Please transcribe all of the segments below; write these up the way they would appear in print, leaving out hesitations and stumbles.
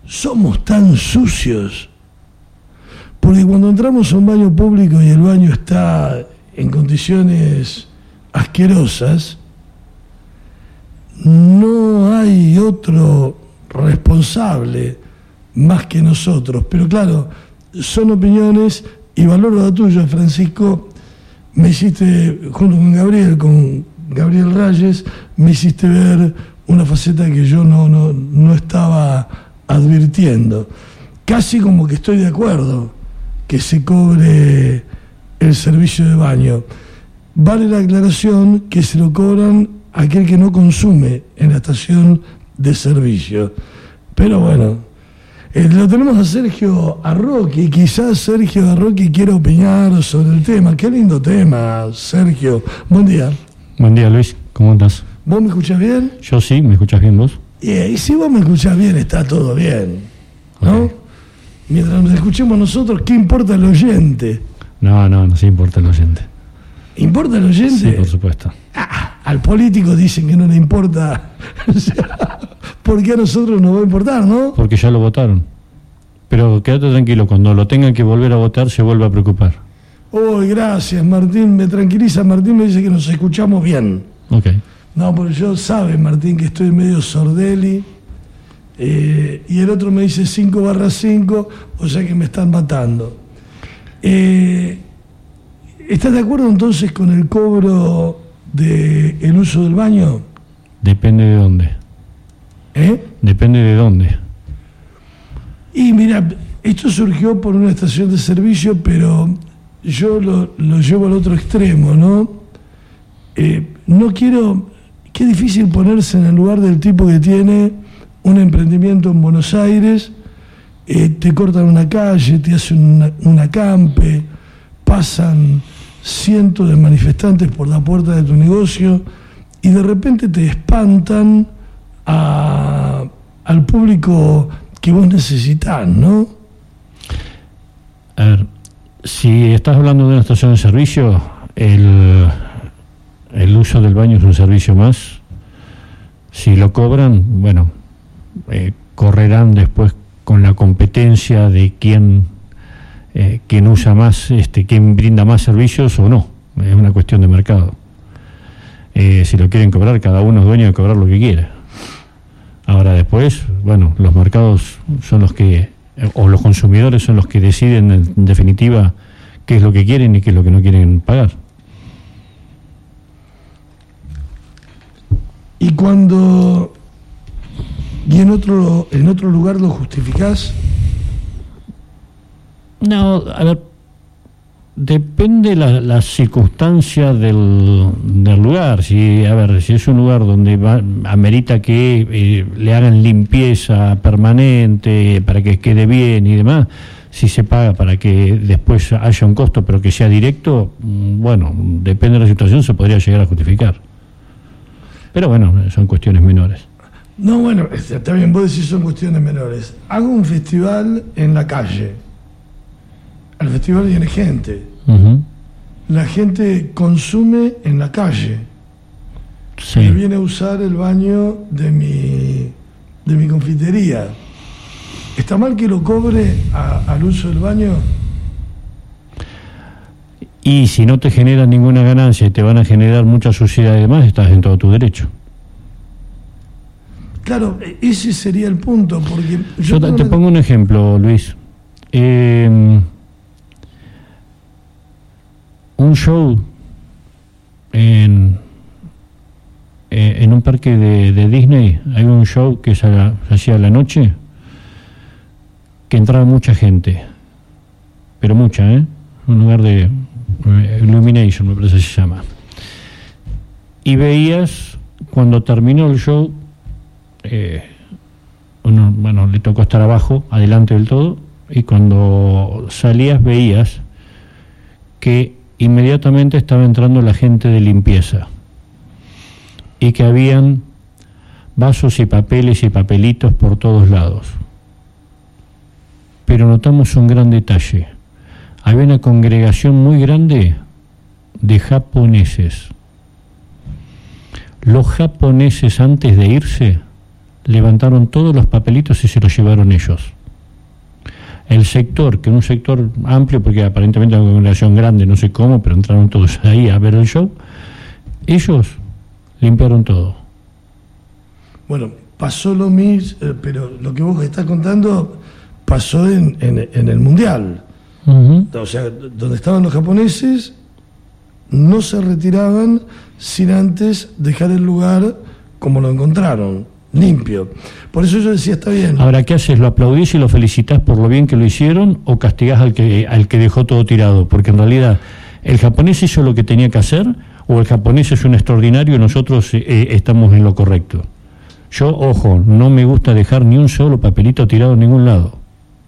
somos tan sucios. Porque cuando entramos a un baño público y el baño está en condiciones asquerosas, no hay otro responsable más que nosotros. Pero claro, son opiniones y valoro la tuya, Francisco. Me hiciste, junto con Gabriel Reyes, me hiciste ver una faceta que yo no estaba advirtiendo. Casi como que estoy de acuerdo que se cobre el servicio de baño. Vale la aclaración que se lo cobran a aquel que no consume en la estación de servicio. Pero bueno, lo tenemos a Sergio Arroqui. Quizás Sergio Arroqui quiera opinar sobre el tema. Qué lindo tema, Sergio. Buen día. Buen día, Luis. ¿Cómo estás? ¿Vos me escuchás bien? Yo sí, ¿me escuchás bien vos? Y si vos me escuchás bien, está todo bien, ¿no? Okay. Mientras nos escuchemos nosotros, ¿qué importa el oyente? No sí importa el oyente. ¿Importa el oyente? Sí, por supuesto. Al político dicen que no le importa. O sea, ¿por qué a nosotros nos va a importar, no? Porque ya lo votaron. Pero quédate tranquilo, cuando lo tengan que volver a votar se vuelve a preocupar. Gracias, Martín. Me tranquiliza. Martín me dice que nos escuchamos bien. Ok. No, porque yo sabe, Martín, que estoy medio sordeli. Y el otro me dice 5/5, o sea que me están matando. ¿Estás de acuerdo entonces con el cobro del uso del baño? Depende de dónde. Depende de dónde. Y mira, esto surgió por una estación de servicio, pero yo lo llevo al otro extremo, ¿no? No quiero... Qué difícil ponerse en el lugar del tipo que tiene un emprendimiento en Buenos Aires, te cortan una calle, te hacen un acampe, pasan cientos de manifestantes por la puerta de tu negocio y de repente te espantan al público que vos necesitás, ¿no? A ver, si estás hablando de una estación de servicio, el uso del baño es un servicio más. Si lo cobran, bueno, correrán después con la competencia de quién usa más, quién brinda más servicios o no. Es una cuestión de mercado. Si lo quieren cobrar, cada uno es dueño de cobrar lo que quiera. Ahora después, bueno, los mercados son los que, o los consumidores son los que deciden en definitiva qué es lo que quieren y qué es lo que no quieren pagar. Y cuando... ¿Y en otro lugar lo justificás? No, a ver, depende la circunstancia del lugar. Si es un lugar donde amerita que le hagan limpieza permanente para que quede bien y demás, si se paga para que después haya un costo pero que sea directo, bueno, depende de la situación, se podría llegar a justificar. Pero bueno, son cuestiones menores. No, bueno, está bien, vos decís son cuestiones menores. Hago un festival en la calle. Al festival viene gente. Uh-huh. La gente consume en la calle. Sí. Y viene a usar el baño de mi confitería. ¿Está mal que lo cobre al uso del baño? Y si no te generan ninguna ganancia y te van a generar mucha suciedad y demás, estás en todo tu derecho. Claro, ese sería el punto, porque... Yo te pongo un ejemplo, Luis. Un show en un parque de Disney, hay un show que se hacía a la noche, que entraba mucha gente, pero mucha, un lugar de Illumination, me parece que se llama. Y veías, cuando terminó el show, le tocó estar abajo, adelante del todo, y cuando salías veías que inmediatamente estaba entrando la gente de limpieza y que habían vasos y papeles y papelitos por todos lados. Pero notamos un gran detalle: había una congregación muy grande de japoneses. Los japoneses, antes de irse, levantaron todos los papelitos y se los llevaron ellos. El sector, que era un sector amplio, porque aparentemente era una congregación grande, no sé cómo, pero entraron todos ahí a ver el show, ellos limpiaron todo. Bueno, pasó lo mismo, pero lo que vos estás contando pasó en el Mundial. Uh-huh. O sea, donde estaban los japoneses, no se retiraban sin antes dejar el lugar como lo encontraron, limpio. Por eso yo decía, está bien. Ahora, ¿qué haces? ¿Lo aplaudís y lo felicitas por lo bien que lo hicieron o castigás al que dejó todo tirado? Porque en realidad, ¿el japonés hizo lo que tenía que hacer o el japonés es un extraordinario y nosotros estamos en lo correcto? Yo, ojo, no me gusta dejar ni un solo papelito tirado en ningún lado.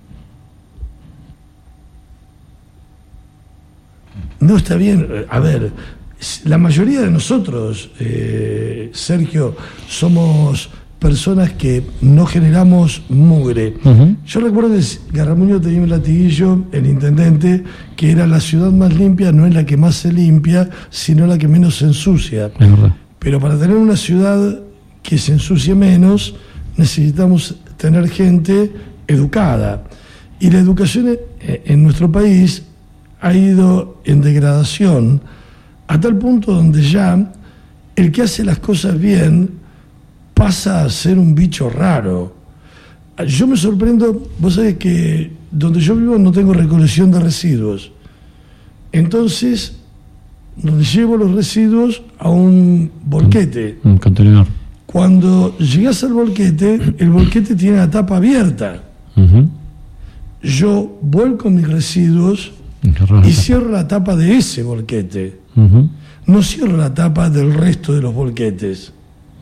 No, está bien. A ver, la mayoría de nosotros, Sergio, somos personas que no generamos mugre. Uh-huh. Yo recuerdo que Garramuño tenía un latiguillo, el intendente, que era la ciudad más limpia, no es la que más se limpia, sino la que menos se ensucia. Es verdad. Pero para tener una ciudad que se ensucie menos, necesitamos tener gente educada. Y la educación en nuestro país ha ido en degradación a tal punto donde ya el que hace las cosas bien pasa a ser un bicho raro. Yo me sorprendo, vos sabés que donde yo vivo no tengo recolección de residuos. Entonces, llevo los residuos a un volquete. Un contenedor. Cuando llegas al volquete, el volquete tiene la tapa abierta. Uh-huh. Yo vuelco mis residuos y cierro la tapa de ese volquete. Uh-huh. No cierro la tapa del resto de los volquetes.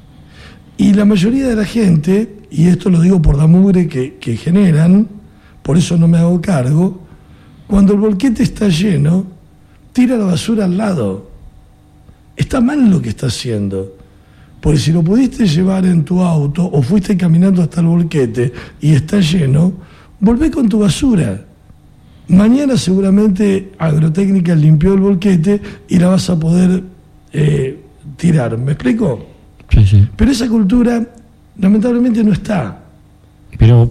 Y la mayoría de la gente, y esto lo digo por la mugre que generan, por eso no me hago cargo, cuando el volquete está lleno, tira la basura al lado. Está mal lo que está haciendo. Porque si lo pudiste llevar en tu auto o fuiste caminando hasta el volquete y está lleno, volvé con tu basura. Mañana seguramente Agrotécnica limpió el volquete y la vas a poder tirar. ¿Me explico? Sí, sí. Pero esa cultura lamentablemente no está. Pero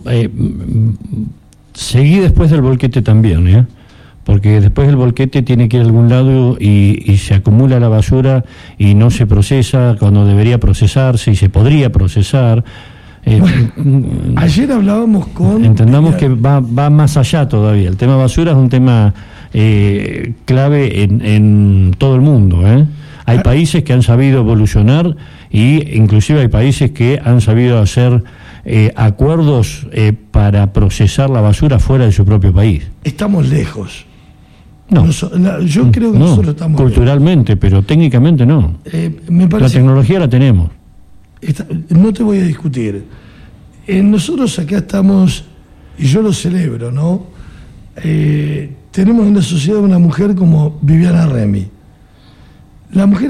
seguí después del volquete también, ¿eh? Porque después del volquete tiene que ir a algún lado y se acumula la basura y no se procesa cuando debería procesarse y se podría procesar. Bueno, ayer hablábamos con... Entendamos que va más allá todavía. El tema basura es un tema clave en todo el mundo, ¿eh? Hay países que han sabido evolucionar y inclusive hay países que han sabido hacer acuerdos para procesar la basura fuera de su propio país. Estamos lejos. No, yo creo que nosotros estamos culturalmente, lejos. Pero técnicamente no. Me parece, la tecnología la tenemos. No te voy a discutir. Nosotros acá estamos, y yo lo celebro, ¿no? Tenemos en la sociedad una mujer como Viviana Remy. La mujer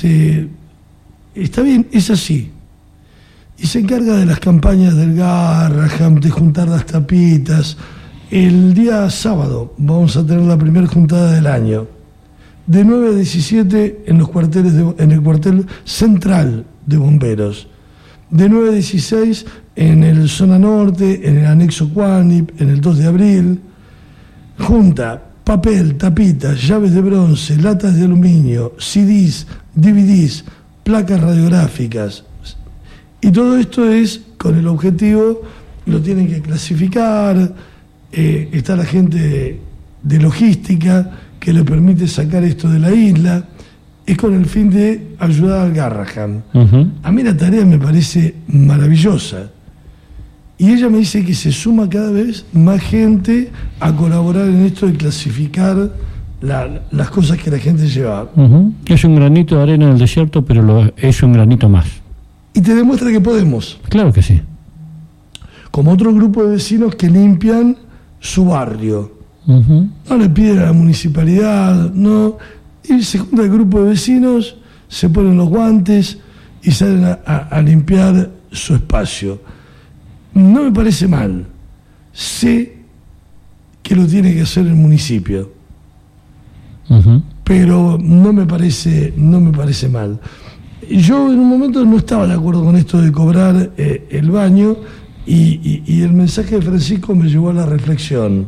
está bien, es así. Y se encarga de las campañas del Garraham, de juntar las tapitas. El día sábado vamos a tener la primera juntada del año. De 9 a 17 en los cuarteles en el cuartel central de bomberos. De 9 a 16 en el zona norte, en el anexo Cuanip, en el 2 de abril. Junta papel, tapitas, llaves de bronce, latas de aluminio, CDs, DVDs, placas radiográficas. Y todo esto es con el objetivo, lo tienen que clasificar, está la gente de logística que le permite sacar esto de la isla, es con el fin de ayudar al Garraham. Uh-huh. A mí la tarea me parece maravillosa. Y ella me dice que se suma cada vez más gente a colaborar en esto de clasificar las cosas que la gente lleva. Uh-huh. Es un granito de arena en el desierto, pero es un granito más. Y te demuestra que podemos. Claro que sí. Como otro grupo de vecinos que limpian su barrio. Uh-huh. No le piden a la municipalidad, no. Y se junta el grupo de vecinos, se ponen los guantes y salen a limpiar su espacio. No me parece mal. Sé que lo tiene que hacer el municipio. Uh-huh. Pero no me parece mal. Yo en un momento no estaba de acuerdo con esto de cobrar el baño y el mensaje de Francisco me llevó a la reflexión.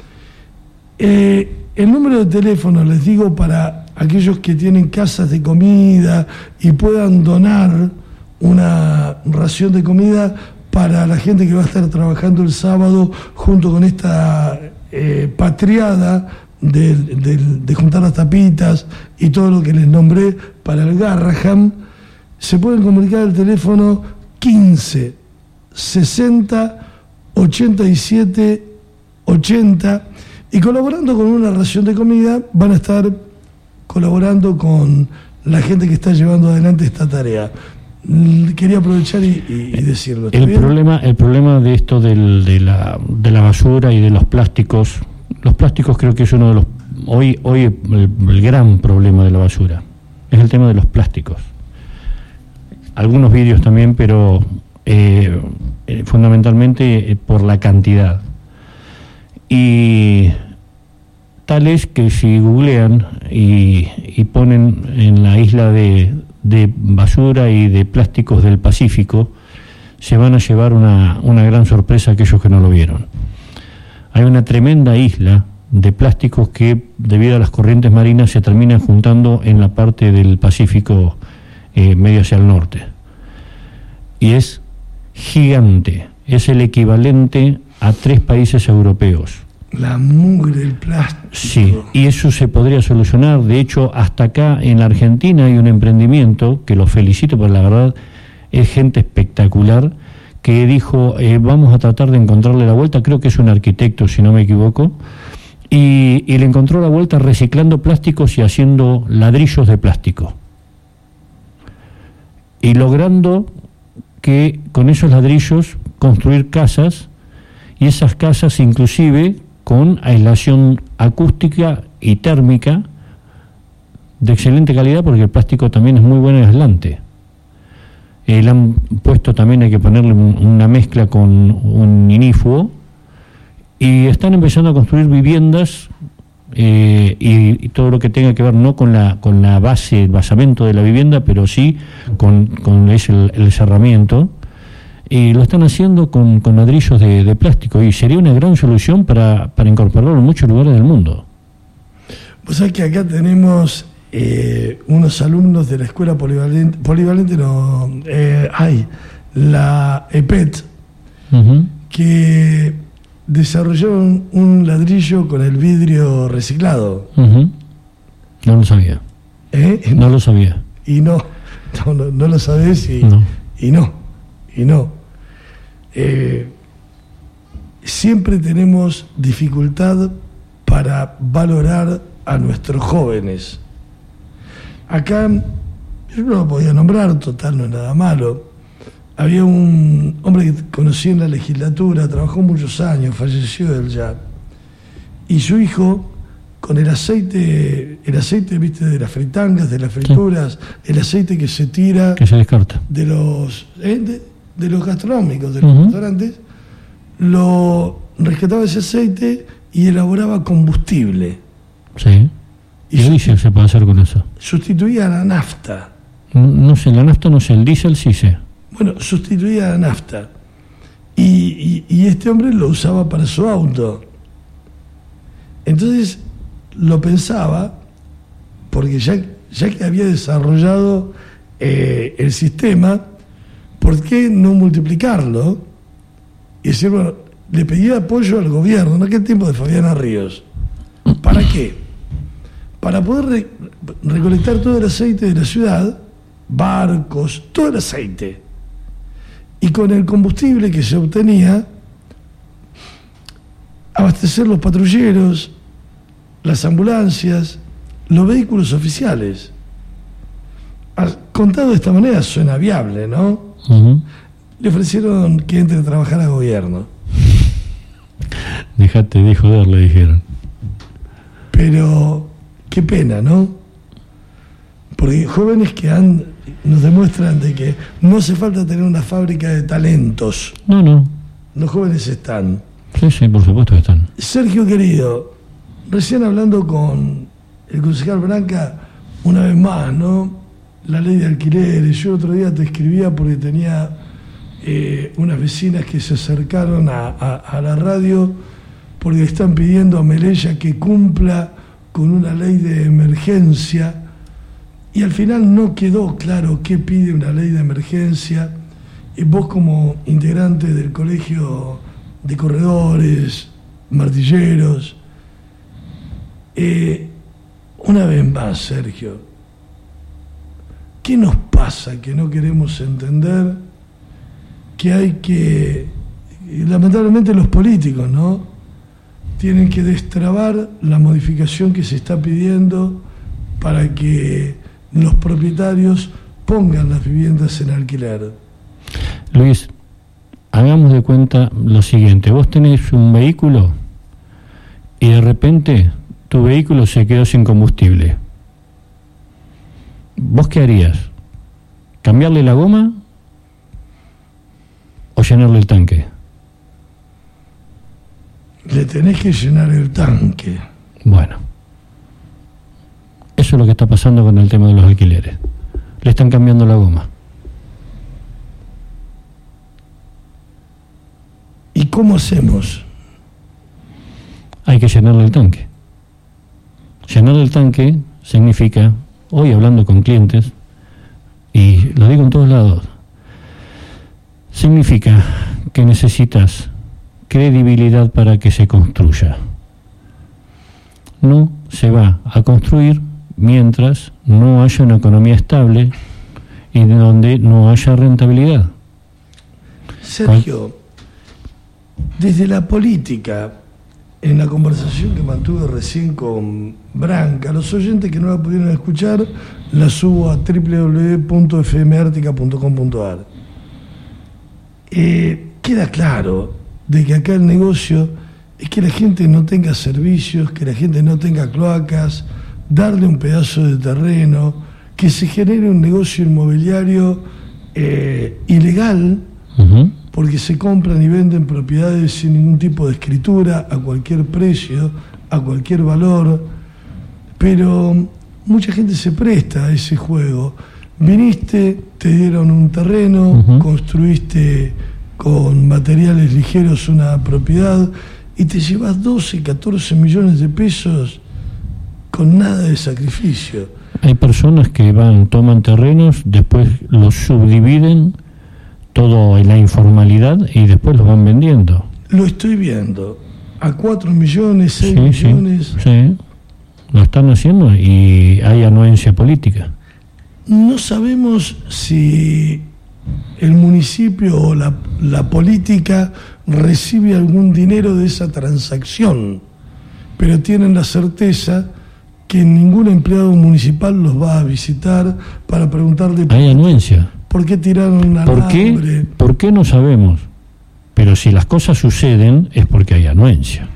El número de teléfono, les digo, para aquellos que tienen casas de comida y puedan donar una ración de comida para la gente que va a estar trabajando el sábado junto con esta patriada de juntar las tapitas y todo lo que les nombré para el Garraham. Se pueden comunicar al teléfono 15 60 87 80 y colaborando con una ración de comida van a estar colaborando con la gente que está llevando adelante esta tarea. Quería aprovechar y decirlo. El problema de esto de la basura y de los plásticos creo que es uno de los hoy el gran problema de la basura es el tema de los plásticos. Algunos vidrios también, pero fundamentalmente por la cantidad. Y tal es que si googlean y ponen en la isla de basura y de plásticos del Pacífico, se van a llevar una gran sorpresa aquellos que no lo vieron. Hay una tremenda isla de plásticos que, debido a las corrientes marinas, se terminan juntando en la parte del Pacífico medio hacia el norte. Y es gigante, es el equivalente a 3 países europeos. La mugre del plástico. Sí, y eso se podría solucionar. De hecho, hasta acá en la Argentina hay un emprendimiento que lo felicito, porque la verdad es gente espectacular, que dijo, vamos a tratar de encontrarle la vuelta, creo que es un arquitecto, si no me equivoco, y le encontró la vuelta reciclando plásticos y haciendo ladrillos de plástico. Y logrando que con esos ladrillos construir casas, y esas casas inclusive con aislación acústica y térmica de excelente calidad, porque el plástico también es muy buen aislante. Le han puesto también, hay que ponerle una mezcla con un inífugo, y están empezando a construir viviendas y todo lo que tenga que ver no con la base, el basamento de la vivienda, pero sí con el cerramiento. Y lo están haciendo con ladrillos de plástico, y sería una gran solución para incorporarlo en muchos lugares del mundo. Vos sabés que acá tenemos unos alumnos de la escuela polivalente no, la EPET, que desarrollaron un ladrillo con el vidrio reciclado. No lo sabía. No lo sabía. Y no lo sabés y no. Siempre tenemos dificultad para valorar a nuestros jóvenes. Acá, yo no lo podía nombrar, total, no es nada malo. Había un hombre que conocí en la legislatura, trabajó muchos años, falleció él ya. Y su hijo, con el aceite, viste, de las fritangas, de las frituras, sí, el aceite que se tira, que se descarta, de los gastronómicos, de los restaurantes, lo rescataba ese aceite y elaboraba combustible. Sí. ¿Y qué diésel se puede hacer con eso? Sustituía a la nafta. No sé, la nafta no sé, el diésel sí sé. Bueno, sustituía a la nafta. Y este hombre lo usaba para su auto. Entonces lo pensaba, porque ya que había desarrollado el sistema, ¿por qué no multiplicarlo? Y decir, bueno, le pedía apoyo al gobierno, en aquel tiempo de Fabiana Ríos. ¿Para qué? Para poder recolectar todo el aceite de la ciudad, barcos, todo el aceite. Y con el combustible que se obtenía, abastecer los patrulleros, las ambulancias, los vehículos oficiales. Contado de esta manera suena viable, ¿no? Le ofrecieron que entre a trabajar al gobierno. Dejate de joder, le dijeron. Pero qué pena, ¿no? Porque jóvenes que nos demuestran de que no hace falta tener una fábrica de talentos. No. Los jóvenes están. Sí, por supuesto que están. Sergio querido, recién hablando con el concejal Branca, una vez más, ¿no? la ley de alquileres. Yo otro día te escribía porque tenía unas vecinas que se acercaron a la radio porque están pidiendo a Melella que cumpla con una ley de emergencia, y al final no quedó claro qué pide una ley de emergencia. Y vos, como integrante del Colegio de Corredores, Martilleros, una vez más, Sergio, ¿qué nos pasa que no queremos entender que hay que, lamentablemente los políticos, ¿no?, tienen que destrabar la modificación que se está pidiendo para que los propietarios pongan las viviendas en alquiler? Luis, hagamos de cuenta lo siguiente: vos tenés un vehículo y de repente tu vehículo se quedó sin combustible. ¿Vos qué harías? ¿Cambiarle la goma o llenarle el tanque? Le tenés que llenar el tanque. Bueno, eso es lo que está pasando con el tema de los alquileres. Le están cambiando la goma. ¿Y cómo hacemos? Hay que llenarle el tanque. Llenar el tanque significa, hoy hablando con clientes, y lo digo en todos lados, significa que necesitas credibilidad para que se construya. No se va a construir mientras no haya una economía estable y donde no haya rentabilidad. Sergio, desde la política, en la conversación que mantuve recién con Branca, los oyentes que no la pudieron escuchar, la subo a www.fmartica.com.ar. Queda claro de que acá el negocio es que la gente no tenga servicios, que la gente no tenga cloacas, darle un pedazo de terreno, que se genere un negocio inmobiliario ilegal, porque se compran y venden propiedades sin ningún tipo de escritura, a cualquier precio, a cualquier valor, pero mucha gente se presta a ese juego. Viniste, te dieron un terreno, construiste con materiales ligeros una propiedad y te llevas 12, 14 millones de pesos con nada de sacrificio. Hay personas que toman terrenos, después los subdividen, todo en la informalidad, y después los van vendiendo. Lo estoy viendo, a 4 millones, 6 millones. Sí, lo están haciendo y hay anuencia política. No sabemos si el municipio o la política recibe algún dinero de esa transacción, pero tienen la certeza que ningún empleado municipal los va a visitar para preguntarle hay anuencia. ¿Por qué tiraron un alambre? ¿Por qué? No sabemos. Pero si las cosas suceden es porque hay anuencia.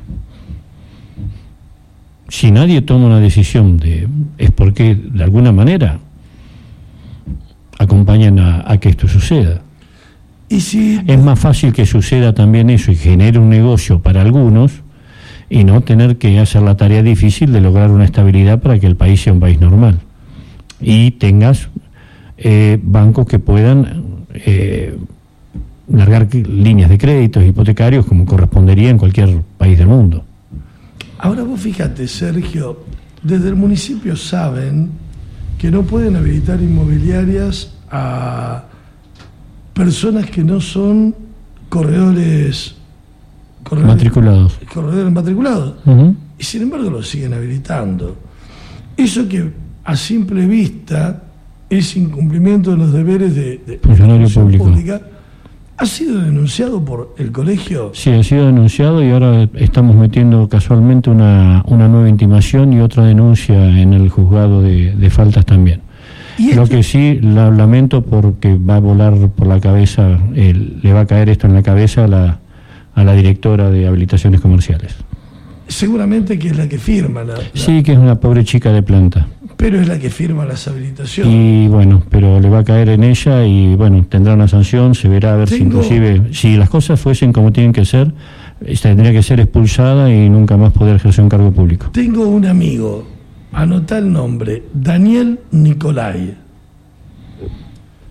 Si nadie toma una decisión es porque de alguna manera acompañan a que esto suceda. ¿Y si es más fácil que suceda también eso y genere un negocio para algunos y no tener que hacer la tarea difícil de lograr una estabilidad para que el país sea un país normal y tengas bancos que puedan largar líneas de créditos hipotecarios como correspondería en cualquier país del mundo? Ahora vos fíjate, Sergio, desde el municipio saben que no pueden habilitar inmobiliarias a personas que no son corredores matriculados. Y sin embargo lo siguen habilitando. Eso que a simple vista es incumplimiento de los deberes de funcionario pública. ¿Ha sido denunciado por el colegio? Sí, ha sido denunciado y ahora estamos metiendo casualmente una nueva intimación y otra denuncia en el juzgado de faltas también. Lo que sí lamento, porque va a volar por la cabeza, le va a caer esto en la cabeza a la directora de habilitaciones comerciales. Seguramente que es la que firma Sí, que es una pobre chica de planta. Pero es la que firma las habilitaciones. Y bueno, pero le va a caer en ella y bueno, tendrá una sanción, se verá a ver si inclusive, si las cosas fuesen como tienen que ser, tendría que ser expulsada y nunca más poder ejercer un cargo público. Tengo un amigo, anotá el nombre, Daniel Nicolai.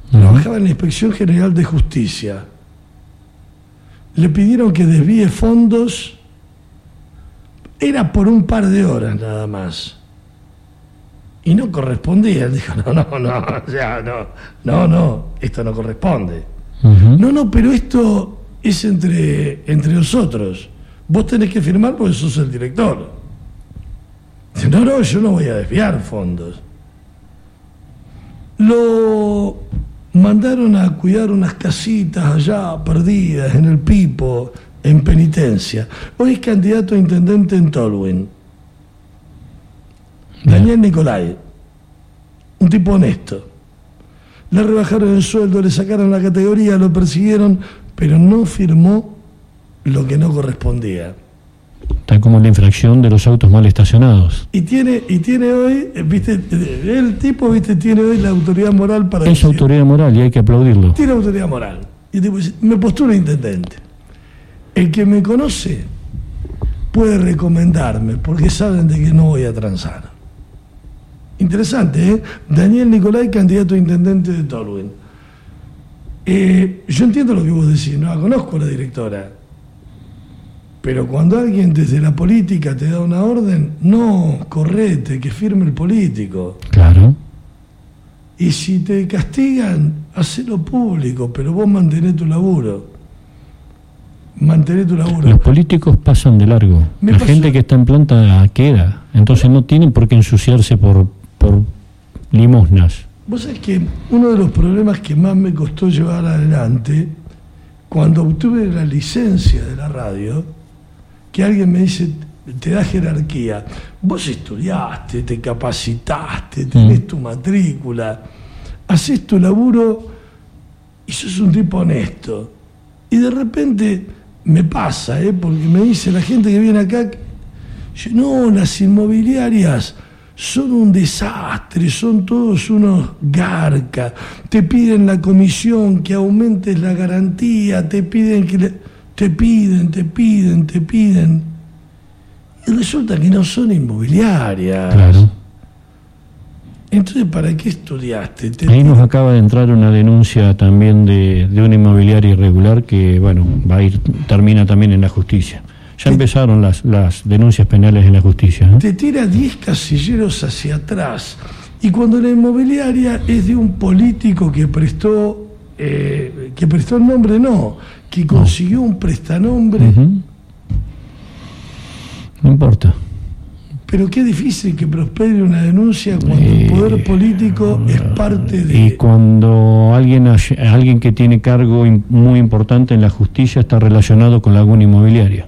trabajaba en la Inspección General de Justicia. Le pidieron que desvíe fondos, era por un par de horas nada más. Y no correspondía. Dijo, no, esto no corresponde. No, pero esto es entre nosotros. Vos tenés que firmar porque sos el director. Dice, no, yo no voy a desviar fondos. Lo mandaron a cuidar unas casitas allá perdidas en el Pipo, en penitencia. Hoy es candidato a intendente en Tolwyn. Daniel Nicolai, un tipo honesto. Le rebajaron el sueldo, le sacaron la categoría, lo persiguieron, pero no firmó lo que no correspondía. Está como la infracción de los autos mal estacionados. Y tiene hoy, viste, el tipo, viste, tiene hoy la autoridad moral para Es autoridad moral y hay que aplaudirlo. Tiene autoridad moral. Y el tipo dice, me postula intendente. El que me conoce puede recomendarme, porque saben de que no voy a transar. Interesante, ¿eh? Daniel Nicolai, candidato a intendente de Tolwyn. Yo entiendo lo que vos decís, no la conozco a la directora. Pero cuando alguien desde la política te da una orden, no, correte, que firme el político. Claro. Y si te castigan, hacelo público, pero vos mantenés tu laburo. Los políticos pasan de largo. La gente que está en planta queda. Entonces no tienen por qué ensuciarse por limosnas. Vos sabés que uno de los problemas que más me costó llevar adelante, cuando obtuve la licencia de la radio, que alguien me dice, te da jerarquía. Vos estudiaste, te capacitaste, tenés tu matrícula, haces tu laburo y sos un tipo honesto. Y de repente me pasa, porque me dice la gente que viene acá, yo, no, las inmobiliarias son un desastre, son todos unos garcas, te piden la comisión, que aumentes la garantía, te piden que te piden. Y resulta que no son inmobiliarias. Claro. Entonces, ¿para qué estudiaste? Ahí nos acaba de entrar una denuncia también de una inmobiliaria irregular que, bueno, termina también en la justicia. Ya empezaron las denuncias penales en la justicia, ¿no? Te tira 10 casilleros hacia atrás. Y cuando la inmobiliaria es de un político que prestó el nombre, que consiguió un prestanombre. No importa. Pero qué difícil que prospere una denuncia cuando el poder político es parte de... Y cuando alguien que tiene cargo muy importante en la justicia está relacionado con alguna inmobiliaria.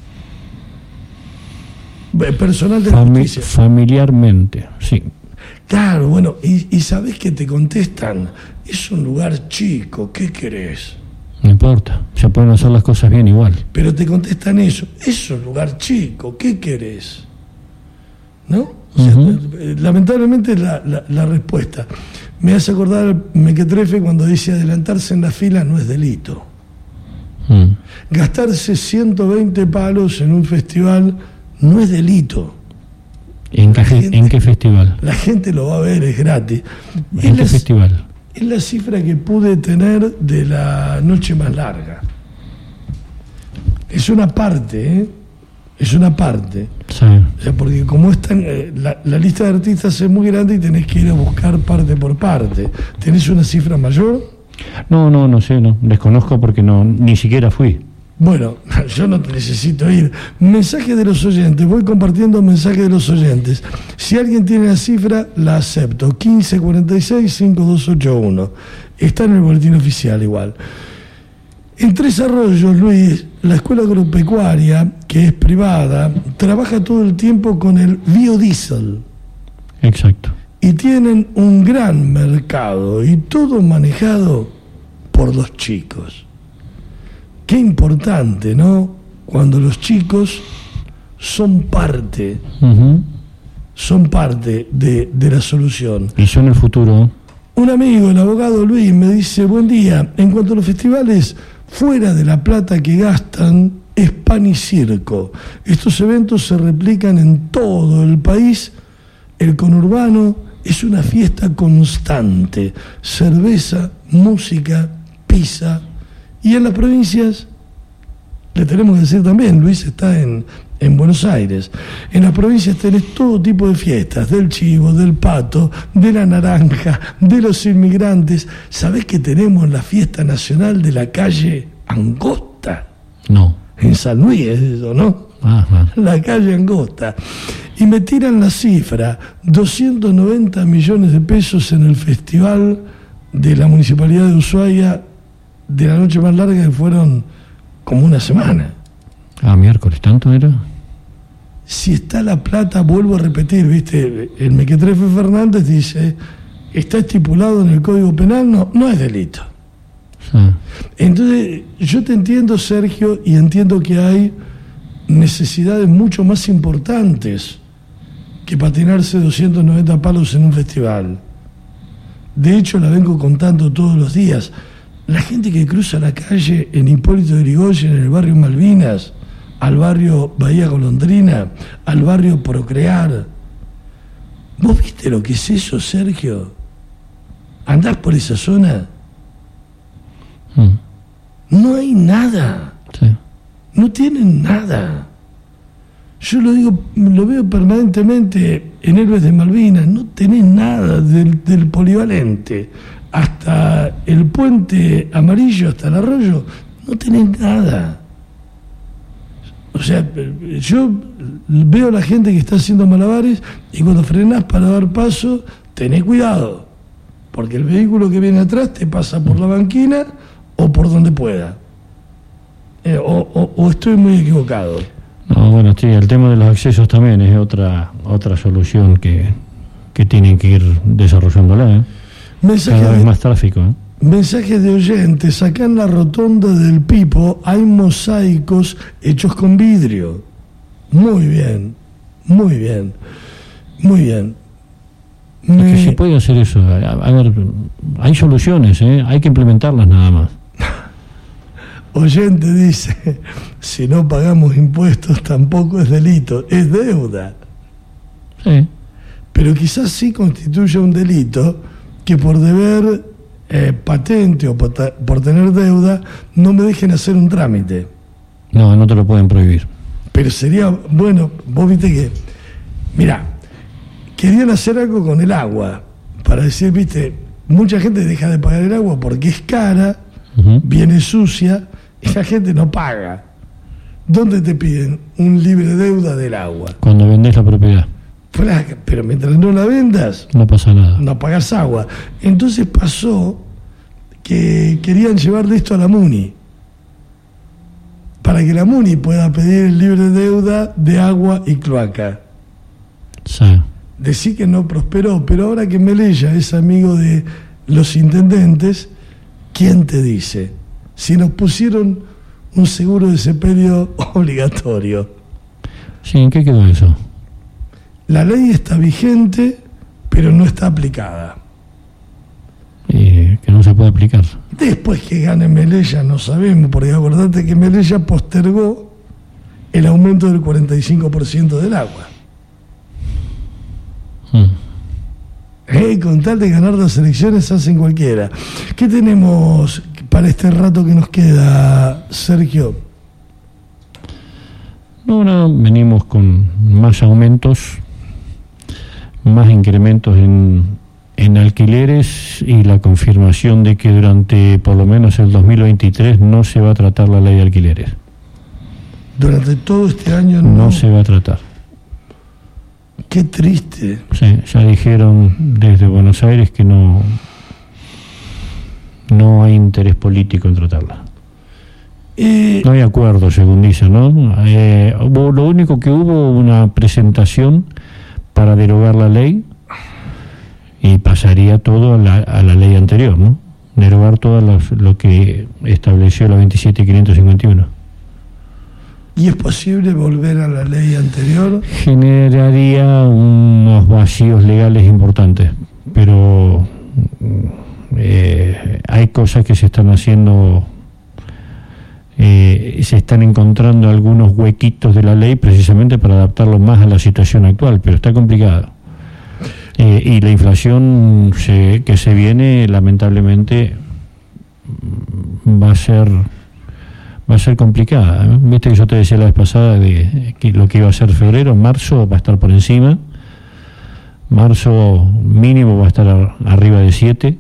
Personal de la justicia. Familiarmente, sí. Claro, bueno, y sabés que te contestan, es un lugar chico, ¿qué querés? No importa, se pueden hacer las cosas bien igual. Pero te contestan eso, es un lugar chico, ¿qué querés? ¿No? O sea, lamentablemente es la respuesta. Me hace acordar Mequetrefe cuando dice adelantarse en la fila no es delito. Gastarse 120 palos en un festival no es delito. ¿En qué festival? La gente lo va a ver, es gratis. ¿En qué festival? Es la cifra que pude tener de la noche más larga. Es una parte, ¿eh? Es una parte. Sí. O sea, porque como están, la lista de artistas es muy grande y tenés que ir a buscar parte por parte. ¿Tenés una cifra mayor? No sé, desconozco porque ni siquiera fui. Bueno, yo no necesito ir. Mensaje de los oyentes, voy compartiendo mensajes de los oyentes. Si alguien tiene la cifra, la acepto. 1546-5281. Está en el boletín oficial igual. En Tres Arroyos, Luis, la escuela agropecuaria, que es privada, trabaja todo el tiempo con el biodiesel. Exacto. Y tienen un gran mercado y todo manejado por los chicos. Qué importante, ¿no? Cuando los chicos son parte de la solución. Y son el futuro. Un amigo, el abogado Luis, me dice, buen día, en cuanto a los festivales, fuera de la plata que gastan, es pan y circo. Estos eventos se replican en todo el país, el conurbano es una fiesta constante, cerveza, música, pizza, y en las provincias, le tenemos que decir también, Luis está en Buenos Aires, en las provincias tenés todo tipo de fiestas, del chivo, del pato, de la naranja, de los inmigrantes. ¿Sabés que tenemos la fiesta nacional de la calle Angosta? No. En San Luis es eso, ¿no? Ajá. La calle Angosta. Y me tiran la cifra, 290 millones de pesos en el festival de la Municipalidad de Ushuaia de la noche más larga, que fueron como una semana. Miércoles, ¿tanto era? Si está la plata, vuelvo a repetir, ¿viste? El Mequetrefe Fernández dice, está estipulado en el Código Penal, no es delito. Sí. Entonces, yo te entiendo, Sergio, y entiendo que hay necesidades mucho más importantes que patinarse 290 palos en un festival. De hecho, la vengo contando todos los días. La gente que cruza la calle en Hipólito Yrigoyen, en el barrio Malvinas, al barrio Bahía Golondrina, al barrio Procrear. ¿Vos viste lo que es eso, Sergio? ¿Andás por esa zona? No hay nada. Sí. No tienen nada. Yo lo veo permanentemente en Héroes de Malvinas. No tenés nada del polivalente hasta el puente amarillo, hasta el arroyo. No tenés nada. O sea, yo veo a la gente que está haciendo malabares y cuando frenás para dar paso, tenés cuidado, porque el vehículo que viene atrás te pasa por la banquina o por donde pueda. O estoy muy equivocado. No, bueno, sí, el tema de los accesos también es otra solución que tienen que ir desarrollándola, ¿eh? Cada vez más tráfico, ¿eh? Mensajes de oyentes. Acá en la rotonda del Pipo hay mosaicos hechos con vidrio. Muy bien, muy bien, muy bien. Es que se puede hacer eso. A ver, hay soluciones, ¿eh? Hay que implementarlas nada más. Oyente dice, si no pagamos impuestos tampoco es delito, es deuda. Sí. Pero quizás sí constituya un delito que por deber patente o por tener deuda no me dejen hacer un trámite. No te lo pueden prohibir. Pero sería, bueno, vos viste que, mirá, querían hacer algo con el agua, para decir, viste, mucha gente deja de pagar el agua porque es cara, viene sucia, y la gente no paga. ¿Dónde te piden un libre deuda del agua? Cuando vendés la propiedad. Pero mientras no la vendas, no pasa nada. No pagás agua. Entonces pasó que querían llevar de esto a la MUNI, para que la MUNI pueda pedir el libre deuda de agua y cloaca. Sí. Decí que no prosperó, pero ahora que Melella es amigo de los intendentes, ¿quién te dice? Si nos pusieron un seguro de sepelio obligatorio. Sí, ¿en qué quedó eso? La ley está vigente, pero no está aplicada. Que no se puede aplicar. Después que gane Melella no sabemos, porque acordate que Melella postergó el aumento del 45% del agua. Con tal de ganar las elecciones hacen cualquiera. ¿Qué tenemos para este rato que nos queda, Sergio? No, venimos con más aumentos, más incrementos en alquileres y la confirmación de que durante por lo menos el 2023 no se va a tratar la ley de alquileres. Durante todo este año no se va a tratar. Qué triste. Sí, ya dijeron desde Buenos Aires que no hay interés político en tratarla. No hay acuerdo, según dicen, ¿no? Lo único que hubo una presentación para derogar la ley y pasaría todo a la ley anterior, ¿no? Derogar todo lo que estableció la 27.551. ¿Y es posible volver a la ley anterior? Generaría unos vacíos legales importantes, pero hay cosas que se están haciendo, se están encontrando algunos huequitos de la ley precisamente para adaptarlo más a la situación actual, pero está complicado. Y la inflación que se viene, lamentablemente, va a ser complicada, ¿no? Viste que yo te decía la vez pasada de que lo que iba a ser febrero, marzo va a estar por encima, marzo mínimo va a estar arriba de 7,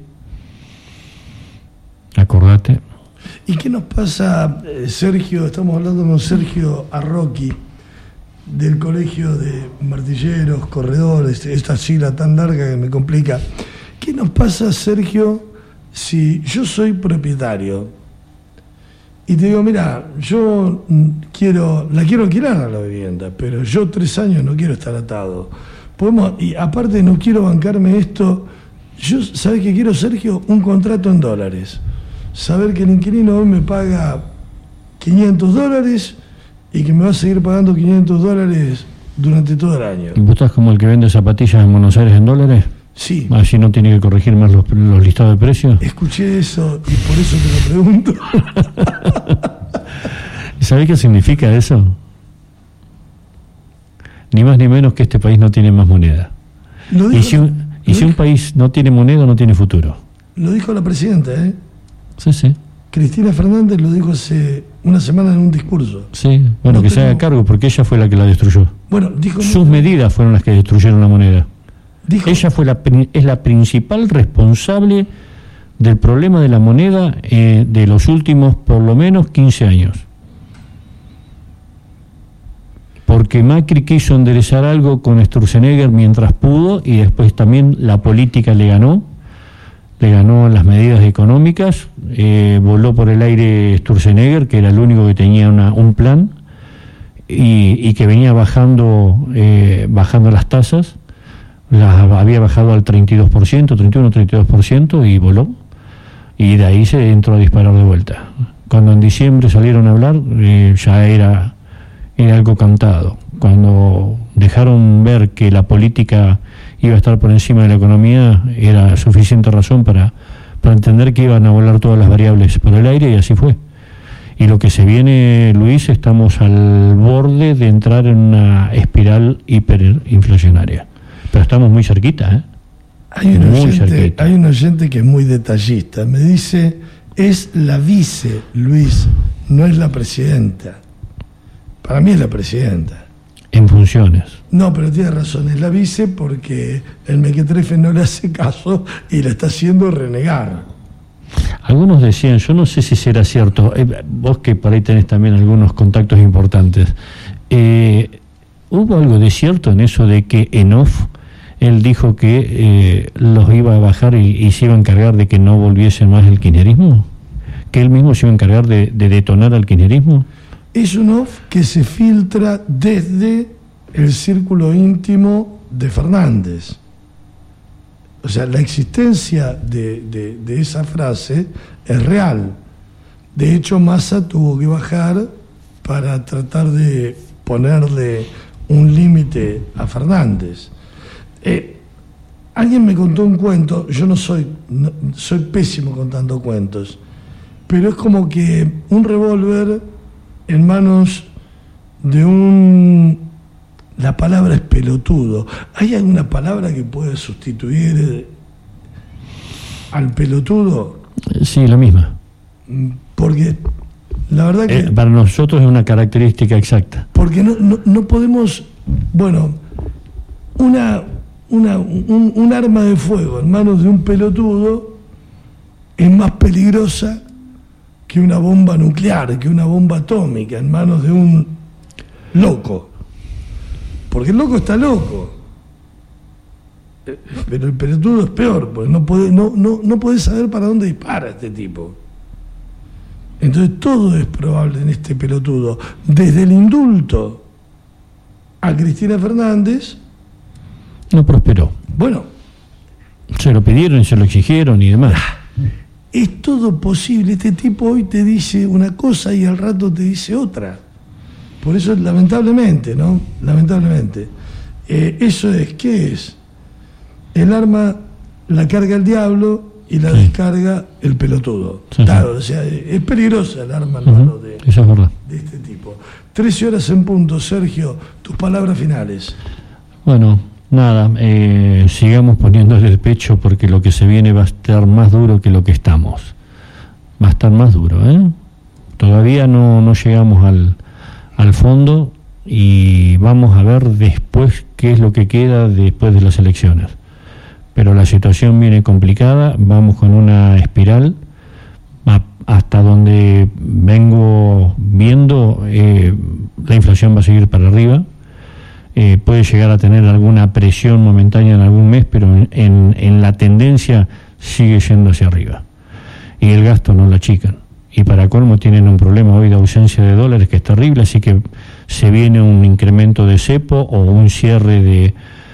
acordate. ¿Y qué nos pasa, Sergio? Estamos hablando con Sergio Arroqui, del Colegio de Martilleros, Corredores, esta sigla tan larga que me complica. ¿Qué nos pasa, Sergio, si yo soy propietario y te digo, mira, yo quiero alquilar a la vivienda, pero yo 3 años no quiero estar atado? Y aparte no quiero bancarme esto. Yo, ¿sabes qué quiero, Sergio? Un contrato en dólares. Saber que el inquilino hoy me paga $500 y que me va a seguir pagando $500 durante todo el año. ¿Vos estás como el que vende zapatillas en Buenos Aires en dólares? Sí. Así no tiene que corregir más los listados de precios. Escuché eso y por eso te lo pregunto. ¿Sabés qué significa eso? Ni más ni menos que este país no tiene más moneda. Y si un país no tiene moneda, no tiene futuro. Lo dijo la presidenta, ¿eh? Sí. Cristina Fernández lo dijo hace una semana en un discurso. Sí, bueno, que se haga cargo, porque ella fue la que la destruyó. Bueno, dijo... Sus medidas fueron las que destruyeron la moneda. Ella es la principal responsable del problema de la moneda de los últimos, por lo menos, 15 años. Porque Macri quiso enderezar algo con Sturzenegger mientras pudo, y después también la política le ganó las medidas económicas, voló por el aire Sturzenegger, que era el único que tenía un plan, y que venía bajando las tasas, las había bajado al 32%, 31-32%, y voló, y de ahí se entró a disparar de vuelta. Cuando en diciembre salieron a hablar, ya era algo cantado. Cuando dejaron ver que la política iba a estar por encima de la economía, era suficiente razón para entender que iban a volar todas las variables por el aire, y así fue. Y lo que se viene, Luis, estamos al borde de entrar en una espiral hiperinflacionaria. Pero estamos muy cerquita, ¿eh? Hay un oyente que es muy detallista. Me dice, es la vice, Luis, no es la presidenta. Para mí es la presidenta. En funciones. No, pero tiene razón, es la vice porque el mequetrefe no le hace caso y la está haciendo renegar. Algunos decían, yo no sé si será cierto, vos que por ahí tenés también algunos contactos importantes, ¿hubo algo de cierto en eso de que en off él dijo que los iba a bajar y se iba a encargar de que no volviese más el kirchnerismo? ¿Que él mismo se iba a encargar de detonar al kirchnerismo? Es un off que se filtra desde el círculo íntimo de Fernández. O sea, la existencia de esa frase es real. De hecho, Massa tuvo que bajar para tratar de ponerle un límite a Fernández. Alguien me contó un cuento, yo soy pésimo contando cuentos, pero es como que un revólver en manos de la palabra es pelotudo. ¿Hay alguna palabra que pueda sustituir al pelotudo? Sí, la misma. Porque la verdad que... para nosotros es una característica exacta. Porque no podemos... Bueno, un arma de fuego en manos de un pelotudo es más peligrosa que una bomba nuclear, que una bomba atómica en manos de un loco. Porque el loco está loco. Pero el pelotudo es peor, porque no puede saber para dónde dispara este tipo. Entonces todo es probable en este pelotudo. Desde el indulto a Cristina Fernández... No prosperó. Bueno. Se lo pidieron, se lo exigieron y demás. Es todo posible. Este tipo hoy te dice una cosa y al rato te dice otra. Por eso, lamentablemente, ¿no? Lamentablemente. Eso es, ¿qué es? El arma la carga el diablo y la descarga el pelotudo. Sí, claro, o sea, es peligrosa el arma en mano de este tipo. 13 horas en punto, Sergio, tus palabras finales. Bueno, Nada, sigamos poniéndole el pecho porque lo que se viene va a estar más duro que lo que estamos. Va a estar más duro, ¿eh? Todavía no llegamos al fondo y vamos a ver después qué es lo que queda después de las elecciones. Pero la situación viene complicada, vamos con una espiral. Hasta donde vengo viendo, la inflación va a seguir para arriba. Puede llegar a tener alguna presión momentánea en algún mes, pero en la tendencia sigue yendo hacia arriba. Y el gasto no lo achican. Y para colmo tienen un problema hoy de ausencia de dólares que es terrible, así que se viene un incremento de cepo o un cierre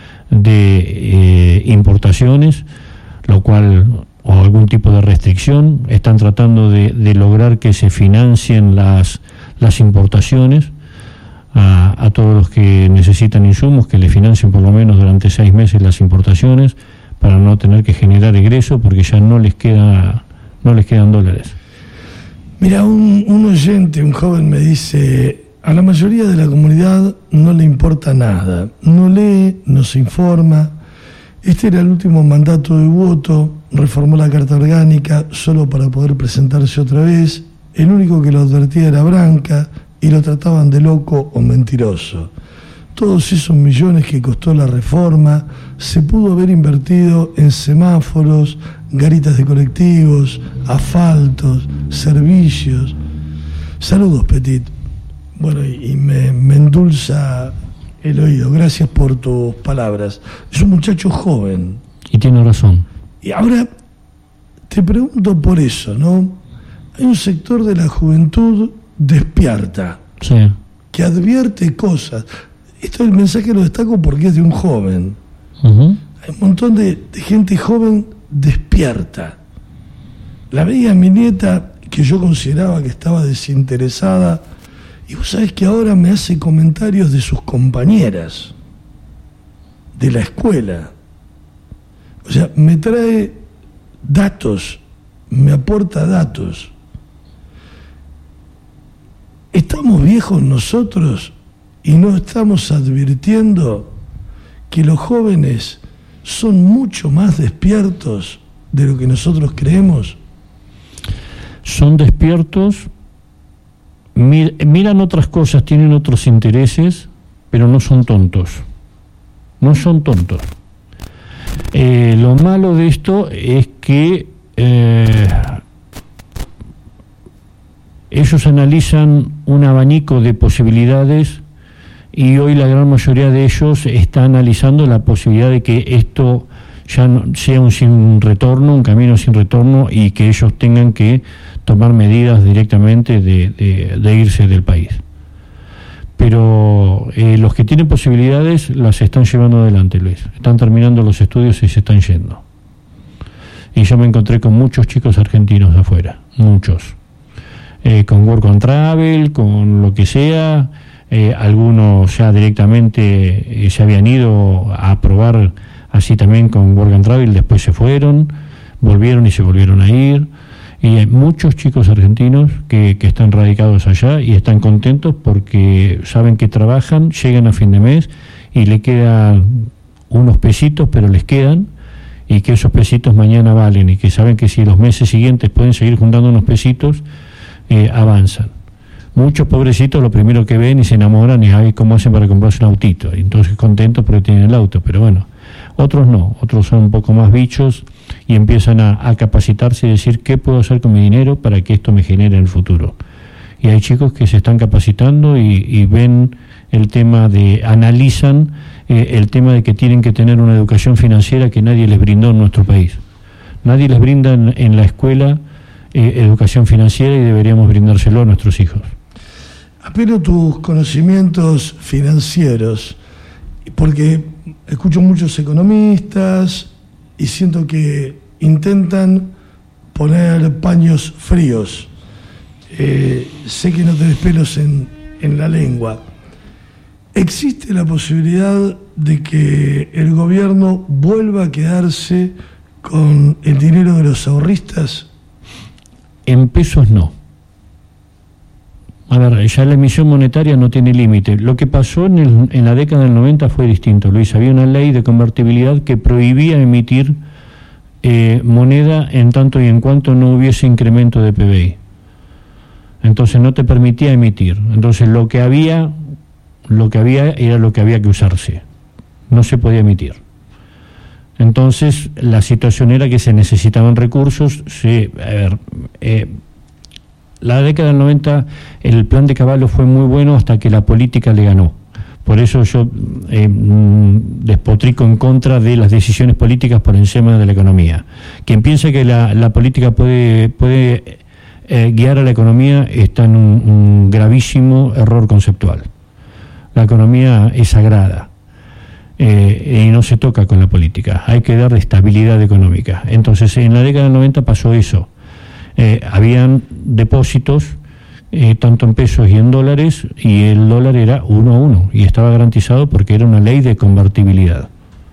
de importaciones, lo cual, o algún tipo de restricción. Están tratando de lograr que se financien las importaciones a todos los que necesitan insumos, que le financien por lo menos durante 6 meses las importaciones para no tener que generar egreso, porque ya no les quedan dólares. Mira, un oyente, un joven me dice: a la mayoría de la comunidad no le importa nada, no lee, no se informa. Este era el último mandato de Boto, reformó la Carta Orgánica solo para poder presentarse otra vez. El único que lo advertía era Branca y lo trataban de loco o mentiroso. Todos esos millones que costó la reforma se pudo haber invertido en semáforos, garitas de colectivos, asfaltos, servicios. Saludos, Petit. Bueno, y me endulza el oído. Gracias por tus palabras. Es un muchacho joven. Y tiene razón. Y ahora te pregunto por eso, ¿no? Hay un sector de la juventud despierta, sí, que advierte cosas. Esto del mensaje lo destaco porque es de un joven. Uh-huh. Hay un montón de gente joven despierta. La veía mi nieta, que yo consideraba que estaba desinteresada, y vos sabés que ahora me hace comentarios de sus compañeras de la escuela. O sea, me trae datos, me aporta datos. ¿Estamos viejos nosotros y no estamos advirtiendo que los jóvenes son mucho más despiertos de lo que nosotros creemos? Son despiertos, miran otras cosas, tienen otros intereses, pero no son tontos. No son tontos. Lo malo de esto es que ellos analizan un abanico de posibilidades y hoy la gran mayoría de ellos está analizando la posibilidad de que esto ya no, sea un sin retorno, un camino sin retorno, y que ellos tengan que tomar medidas directamente de irse del país. Pero los que tienen posibilidades las están llevando adelante, Luis. Están terminando los estudios y se están yendo. Y yo me encontré con muchos chicos argentinos de afuera, muchos. Con Work and Travel, con lo que sea. Algunos ya directamente se habían ido a probar así también con Work and Travel, después se fueron, volvieron y se volvieron a ir. Y hay muchos chicos argentinos que están radicados allá y están contentos porque saben que trabajan, llegan a fin de mes y le quedan unos pesitos, pero les quedan, y que esos pesitos mañana valen, y que saben que si los meses siguientes pueden seguir juntando unos pesitos, avanzan. Muchos pobrecitos lo primero que ven y se enamoran es: ay, ¿cómo hacen para comprarse un autito? Y entonces contentos porque tienen el auto. Pero bueno, otros no, otros son un poco más bichos y empiezan a capacitarse y decir: ¿qué puedo hacer con mi dinero para que esto me genere en el futuro? Y hay chicos que se están capacitando y ven el tema analizan el tema de que tienen que tener una educación financiera que nadie les brindó en nuestro país. Nadie les brinda en la escuela educación financiera, y deberíamos brindárselo a nuestros hijos. Apelo a tus conocimientos financieros, porque escucho muchos economistas y siento que intentan poner paños fríos. Sé que no tenés pelos en la lengua. ¿Existe la posibilidad de que el gobierno vuelva a quedarse con el dinero de los ahorristas? En pesos no. A ver, ya la emisión monetaria no tiene límite. Lo que pasó en la década del 90 fue distinto, Luis. Había una ley de convertibilidad que prohibía emitir moneda en tanto y en cuanto no hubiese incremento de PBI. Entonces no te permitía emitir. Entonces lo que había era lo que había que usarse. No se podía emitir. Entonces la situación era que se necesitaban recursos. La década del 90, el plan de Cavallo fue muy bueno hasta que la política le ganó. Por eso yo despotrico en contra de las decisiones políticas por encima de la economía. Quien piensa que la política puede guiar a la economía está en un gravísimo error conceptual. La economía es sagrada y no se toca con la política. Hay que dar estabilidad económica. Entonces, en la década del 90 pasó eso. Habían depósitos tanto en pesos y en dólares, y el dólar era 1 a 1 y estaba garantizado porque era una ley de convertibilidad.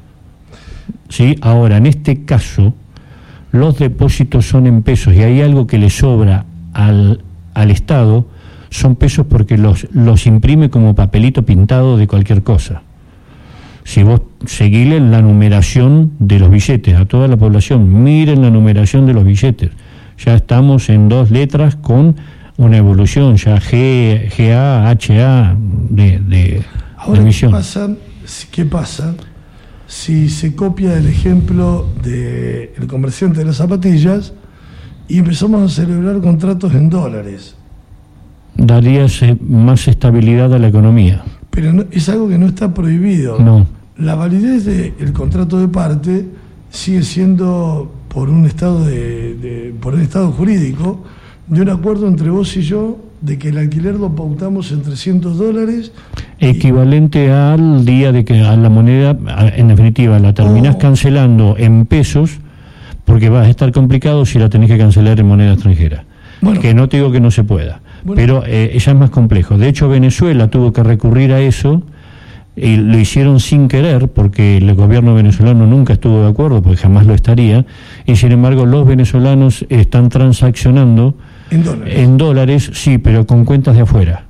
¿Sí? Ahora, en este caso, los depósitos son en pesos y hay algo que le sobra al Estado, son pesos porque los imprime como papelito pintado de cualquier cosa. Si vos seguile la numeración de los billetes a toda la población, miren la numeración de los billetes. Ya estamos en 2 letras con una evolución, ya GA, HA de emisión. ¿Qué pasa si se copia el ejemplo del comerciante de las zapatillas y empezamos a celebrar contratos en dólares? Daría más estabilidad a la economía. Pero no, es algo que no está prohibido. No. La validez del contrato de parte sigue siendo por un estado por un estado jurídico de un acuerdo entre vos y yo de que el alquiler lo pautamos en $300. Equivalente al día de que a la moneda, en definitiva, la terminás cancelando en pesos, porque vas a estar complicado si la tenés que cancelar en moneda extranjera. Bueno, que no te digo que no se pueda, pero ya es más complejo. De hecho, Venezuela tuvo que recurrir a eso y lo hicieron sin querer, porque el gobierno venezolano nunca estuvo de acuerdo, porque jamás lo estaría, y sin embargo los venezolanos están transaccionando en dólares, sí, pero con cuentas de afuera.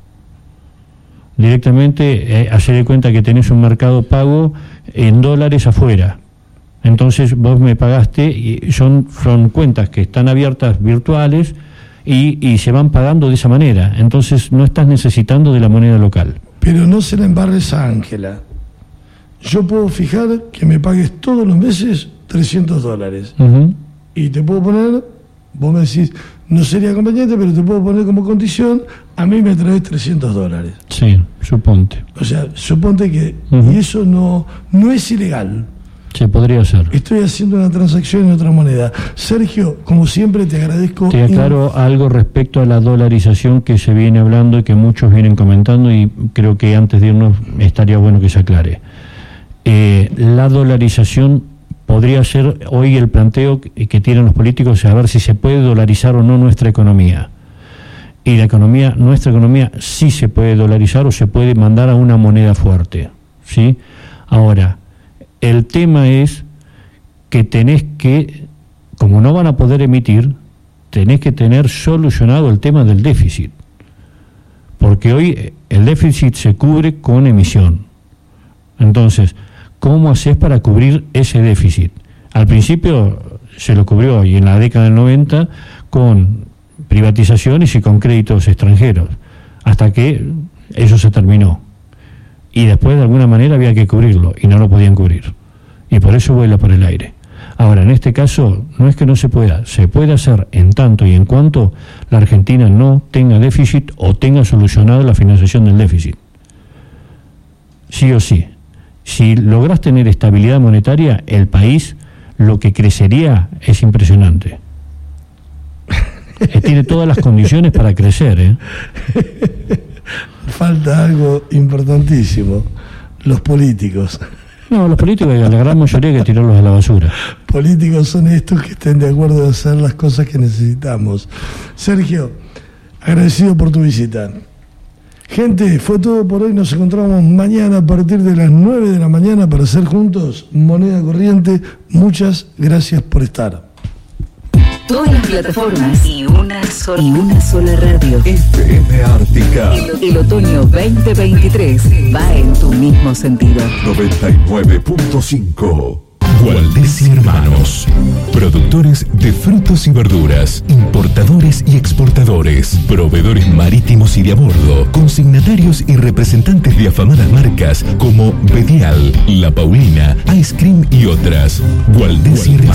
Directamente hacer de cuenta que tenés un mercado pago en dólares afuera. Entonces vos me pagaste, y son cuentas que están abiertas virtuales y se van pagando de esa manera. Entonces no estás necesitando de la moneda local. Pero no se la embarres a Ángela. Yo puedo fijar que me pagues todos los meses $300. Uh-huh. Y te puedo poner, vos me decís, no sería conveniente, pero te puedo poner como condición, a mí me traes $300. Sí, suponte. O sea, suponte que, y eso no es ilegal. Se podría hacer. Estoy haciendo una transacción en otra moneda. Sergio, como siempre, te agradezco. Te aclaro algo respecto a la dolarización que se viene hablando y que muchos vienen comentando, y creo que antes de irnos estaría bueno que se aclare. La dolarización podría ser hoy el planteo que tienen los políticos, a ver si se puede dolarizar o no nuestra economía. Y nuestra economía sí se puede dolarizar o se puede mandar a una moneda fuerte, ¿sí? Ahora, el tema es que tenés que, como no van a poder emitir, tenés que tener solucionado el tema del déficit. Porque hoy el déficit se cubre con emisión. Entonces, ¿cómo haces para cubrir ese déficit? Al principio se lo cubrió, y en la década del 90, con privatizaciones y con créditos extranjeros, hasta que eso se terminó. Y después de alguna manera había que cubrirlo y no lo podían cubrir, y por eso vuela por el aire. Ahora, en este caso no es que no se pueda, se puede hacer en tanto y en cuanto la Argentina no tenga déficit o tenga solucionado la financiación del déficit. Sí o sí. Si logras tener estabilidad monetaria, el país, lo que crecería es impresionante. Tiene todas las condiciones para crecer, Falta algo importantísimo: los políticos. No, los políticos, la gran mayoría, hay que tirarlos a la basura. Políticos son estos que estén de acuerdo en hacer las cosas que necesitamos. Sergio, agradecido por tu visita. Gente, fue todo por hoy. Nos encontramos mañana a partir de las 9 de la mañana para hacer juntos Moneda Corriente. Muchas gracias por estar. todas las plataformas y una sola radio. FM Ártica. El otoño 2023 va en tu mismo sentido. 99.5. Gualdés y Hermanos, productores de frutos y verduras, importadores y exportadores, proveedores marítimos y de a bordo, consignatarios y representantes de afamadas marcas como Bedial, La Paulina, Ice Cream y otras. Gualdés y Hermanos.